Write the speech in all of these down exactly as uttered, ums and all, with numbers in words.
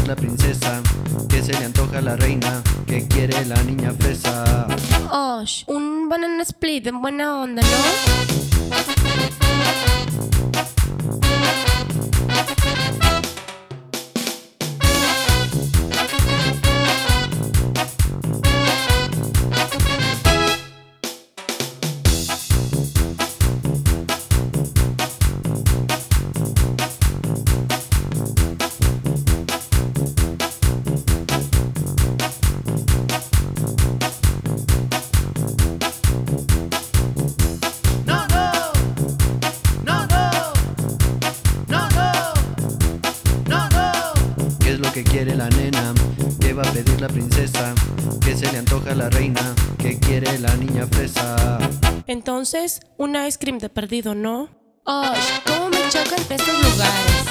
la princesa? ¿Qué se le antoja a la reina? ¿Qué quiere la niña fresa? Osh, un banana split en buena onda, ¿no? ¿Qué es lo que quiere la nena? ¿Qué va a pedir la princesa? ¿Qué se le antoja a la reina? ¿Qué quiere la niña fresa? Entonces, un ice cream de perdido, ¿no? Osh, cómo me chocan estos lugares.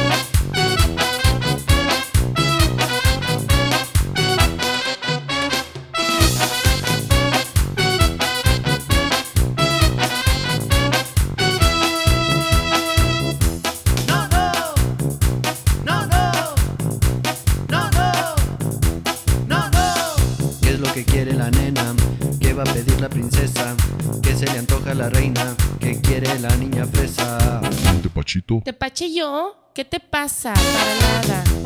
¿Qué es lo que quiere la nena? ¿Qué va a pedir la princesa? ¿Qué se le antoja a la reina? ¿Qué quiere la niña fresa? ¿Tepachito? ¿Te paché yo? ¿Qué te pasa? Para nada.